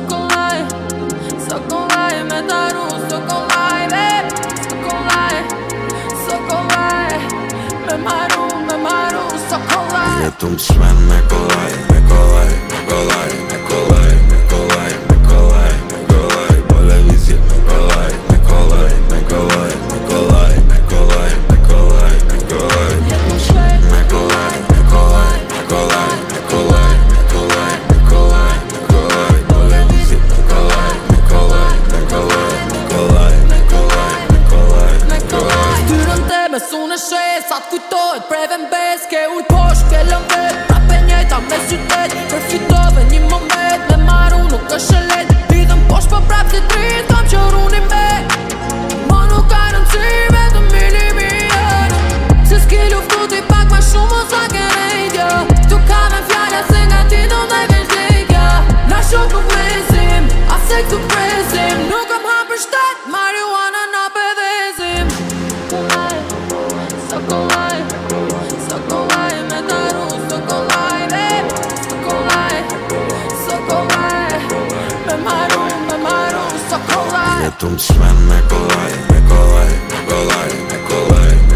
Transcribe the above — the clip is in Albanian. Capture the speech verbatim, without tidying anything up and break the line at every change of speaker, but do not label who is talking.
kollaj, so kollaj me daru, so kollaj me, so kollaj, so kollaj me maru, me maru, so kollaj.
Jetëm t'shmen me kollaj, me kollaj, me kollaj, me kollaj, me kollaj, me kollaj, me kollaj, bole vizit me kollaj, me kollaj, me kollaj, me kollaj, me kollaj, me kollaj, me kollaj.
Jetëm shpejt
Me kollaj, me kollaj, me kollaj, me kollaj, me kollaj, me kollaj, me kollaj, bole vizit me kollaj, me kollaj, me kollaj, me kollaj, me kollaj, me kollaj, me kollaj.
Styrën te me sunë e shes, sa t'kujtojt preve m'bes, ke uj posh, ke lëm vet, prape njejta me qytet, përfitove një moment, me maru nuk është e let, lidhëm posh për prap se trit, kam që runi me, ma nuk ka rëndësi, vetëm mili mi jenë, se s'ki luftu t'i pak ma shumë o sa ke rejtja, tu ka me fjalla se nga ti do me vështekja, na shumë nuk mesim, a se këtu presim, nuk kam hapë për shtet, marijuana na pëdhezim. Kollaj, so kollaj, so kollaj me daru, so kollaj me, so kollaj, so kollaj me maru, me maru, so kollaj.
Jetëm t'shmen me kollaj, me kollaj, me kollaj, me kollaj, me